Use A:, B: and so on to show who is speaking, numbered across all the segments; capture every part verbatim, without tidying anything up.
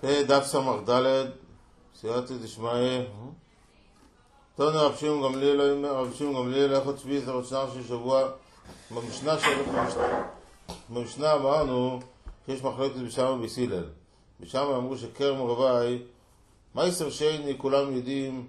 A: דף סמך ד' סייעתא דשמיא. תנו רב שמעון גמליאל, רב שמעון גמליאל, הלכות שביעית לראש שנה של שבוע. במשנה של במשנה אמרנו שיש מחלוקת בשמה וביס הלל. בשמה אמרו שכרם רבי מייסר שני, כולם יודעים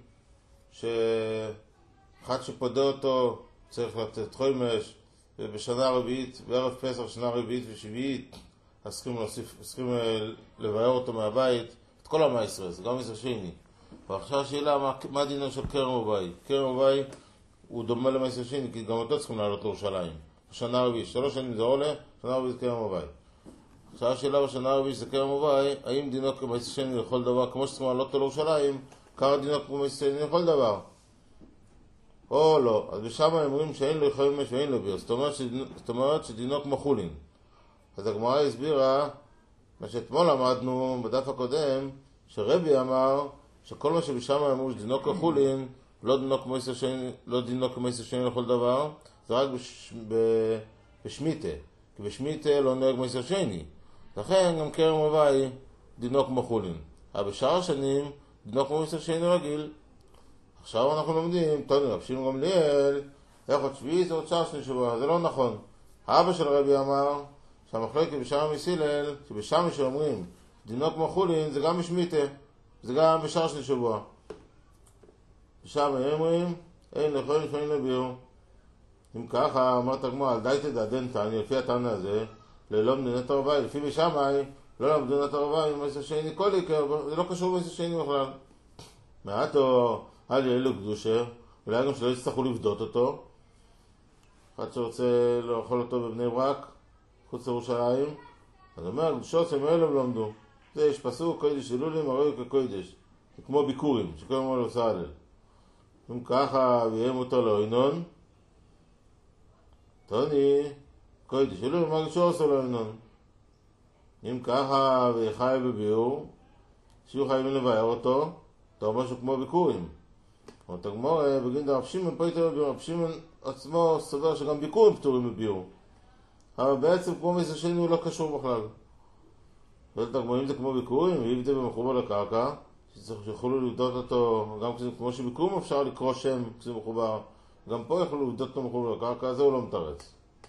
A: שאחד שפודה אותו צריך לתת חומש, ובשנה רביעית, בערב פסח שנה רביעית ושביעית אז צריכים להוסיף, צריכים לבאר אותו מהבית, את כל המייסר, זה גם מייסר שני. ועכשיו השאלה, מה, מה דינו של כרם רבי? כרם רבי הוא דומה למייסר שני, כי גם אותו צריכים לעלות לירושלים. בשנה רביעית, שלוש שנים זה עולה, שנה רביעית כרם רבי. עכשיו השאלה בשנה רביעית זה כרם רבי, האם דינו כמייסר שני לכל דבר, כמו שצריכים לעלות אותו לירושלים, כמה דינו כמייסר שני לכל דבר? או לא. אז בשם הם אומרים שאין לו חומש ואין לו ביר, זאת אומרת שדינו כמו חולין. אז הגמרא הסבירה מה שאתמול למדנו בדף הקודם, שרבי אמר שכל מה שבשם אמרו שדינו כחולין, לא דינו כמו מייסר שני, לא דינו כמו מייסר שני לכל דבר, זה רק בש, ב, בשמיטה, כי בשמיטה לא נוהג מייסר שני. לכן גם כרם רבי דינו כמו חולין. אבל בשאר השנים דינו כמו מייסר שני רגיל. עכשיו אנחנו לומדים, תנו רב שמעון גמליאל, הלכות שביעית לראש שנה שבוע. זה לא נכון. האבא של רבי אמר שהמחלוקת בשמה וביס הלל, שבשם שאומרים דינו כמו חולין, זה גם בשמיטה, זה גם בשאר שני שבוע. בשם הם אומרים אין לחולין ואין לביר. אם ככה אמרת הגמרא, על דייתא דעדנתניא, לפי הטענה הזה, ללא מדינת הרבי, לפי בשמאי, לא למדינת הרבי, מייסר שני כל עיקר, זה לא קשור למייסר שני בכלל. מעטו אל יהיה לו קדושה, אולי גם שלא יצטרכו לבדות אותו. אחד שרוצה לאכול אותו בבני ברק, חוץ לירושלים, אז אומר, קדושות הם אלו ולמדו. זה יש פסוק, קודש אלולים, הראו כקודש. זה כמו ביקורים, שכל אמרו לו סהלל. אם ככה, ויהם אותו לאוינון, תוני, קודש אלולים, מה קשור עשו לאוינון? אם ככה, וחי בביאור, שיהיו חייבים לבאר אותו, אתה אומר משהו כמו ביקורים. אבל תגמור, בגין דרב שמעון, פה יותר בביאור, רב שמעון עצמו סובר שגם ביקורים פטורים בביאור. אבל בעצם כמו מייסר שני הוא לא קשור בכלל. אם זה כמו ביקורים, ואם זה במחובר לקרקע, שיכולו לבדות אותו, גם כמו שביקורים אפשר לקרוא שם כשזה מחובר, גם פה יכולו לבדות אותו מחובר לקרקע, זה הוא לא מתרץ.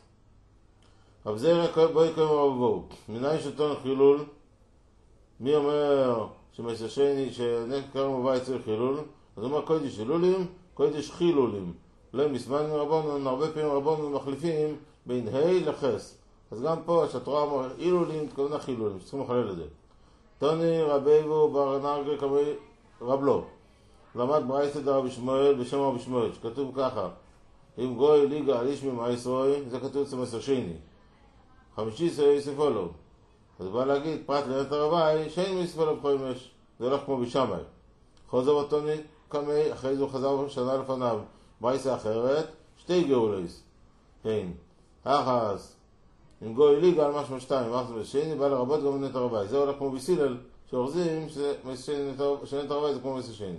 A: אבל זה בואי קוראים רב בואו. מנין שטון חילול, מי אומר שמייסר שני, שכרם רבי צריך חילול, אז הוא אומר קודש חילולים, קודש חילולים. לא מסמן מרבונן, הרבה פעמים רבונן מחליפים בין ה' לחס. אז גם פה שהתורה אומר אילולים, תכוונה חילולים, שצריכים לחלל את זה. תוני רביבו בר נרגה כמי רב לא. למד ברייתא דרבי שמואל בשם רבי שמואל, שכתוב ככה, אם גוי ליגה על איש ממייסרוי, זה כתוב אצל מייסר שני. חמישי עשרה יוסיפו לו. אז בא להגיד, פרט לנת הרבי, שאין יוסיפו לו בחומש. זה הולך כמו בשמאי. חוזר בתוני כמי, אחרי זה הוא חזר שנה לפניו. ברייתא אחרת, שתי גאולויס. כן. אחס, אם גוי ליגה על משמע שתיים, אחס ושני, בא לרבות גם לנת הרבי. זה הולך כמו ביס הלל, שאורזים שננת הרבי זה כמו מייסר שני.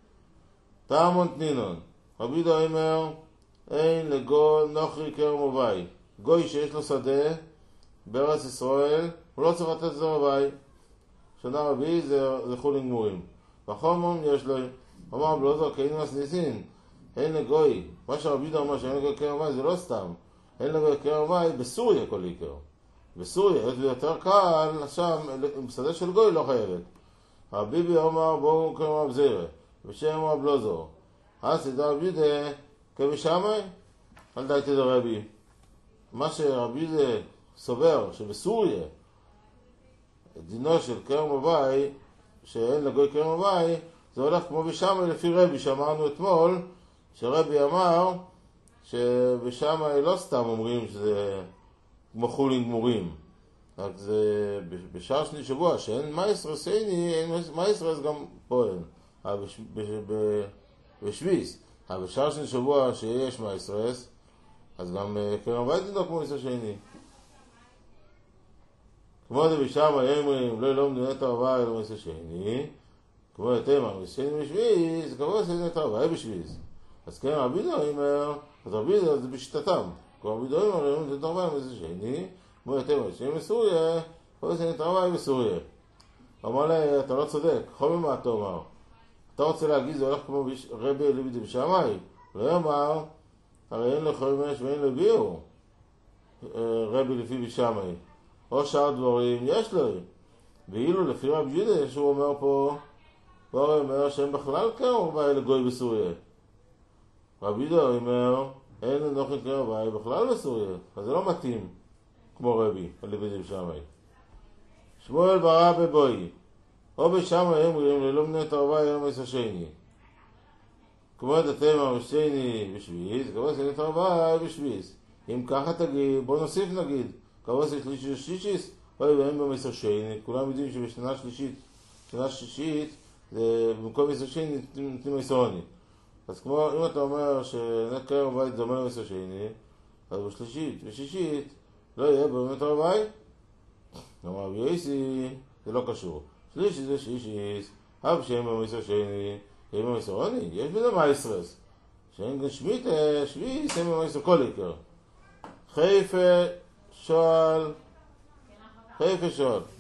A: תעמון תנינון, רבי יהודה אומר, אין לגוי נוכרי כרם רבי. גוי שיש לו שדה בארץ ישראל, הוא לא צריך לתת את זה רבי. שנה רביעית זה, זה חולין גמורים. וחומון יש לו, אמר בלעזר כאינו הסניסין, אין לגוי, מה שרבי יהודה אומר שאין לגוי כרם רבי זה לא סתם. אין לגוי כרם רבי בסוריה כל עיקר. בסוריה, זה יותר קל, שם, בשדה של גוי לא חייבת. רבי ביבי אומר בואו כרם רבי זירה, בשם רב לוזור. אז ידע רבי יהודה כבשמאי, אל דייתא דרבי. מה שרבי יהודה סובר שבסוריה דינו של כרם רבי, שאין לגוי כרם רבי, זה הולך כמו בשמאי לפי רבי, שאמרנו אתמול, שרבי אמר שבשמאי לא סתם אומרים שזה כמו חולין גמורים, רק זה בשאר שני שבוע שאין מייסר שני, אין מייסר אז גם פה אין, אבל בשביס, אבל בשאר שני שבוע שיש מייסר אז גם כרם רבי דינו כמו מייסר שני. כמו זה בשמאי אומרים לא לא מדינת הרבי אלא מייסר שני, כמו לתמר מייסר שני בשביס, כמו מדינת הרבי בשביס. אז כן רבי יהודה אומר, אז רבי יהודה זה בשיטתם. כמו רבי יהודה אומר, זה נתרבי מייסר שני, כמו יותר מייסר שני בסוריה, כמו מייסר נתרבי בסוריה. אמר לה, אתה לא צודק, חומר מה אתה אומר? אתה רוצה להגיד, זה הולך כמו ביש... רבי אליבא דבשמאי. לא אמר, הרי אין לו חומש ואין לו ביור. רבי לפי בשמאי. או שאר דברים, יש לו. ואילו לפי רב יהודה, שהוא אומר פה, הוא אומר שהם בכלל קראו באי לגוי בסוריה. רב יהודה אומר, אין נוכן קראו באי בכלל בסוריה. אז זה לא מתאים, כמו רבי, אליבא דבשמאי. שמואל ברא בבוי. או בשמאי אומרים, ללא מנת הרבה יום עשר שני. כמו דתם המשני בשביעית, כמו סנת הרבה בשביעית. אם ככה תגיד, בוא נוסיף נגיד, כמו שלישי שלישיס, אוי והם במסר שני. כולם יודעים שבשנה שלישית, שנה שלישית, זה במקום מסר שני נותנים מסרוני. אז כמו אם אתה אומר שנת קרם בבית דומה למסר שני, אז בשלישית ושישית לא יהיה באמת הרבה. אמר בייסי, זה לא קשור. שלישי זה שלישיס, אב שהם במסר שני, הם במסר עוני, יש בזה מייסרס. שאין גם שמית, שביס, הם במסר כל עיקר. חיפה שואל, חיפה שואל.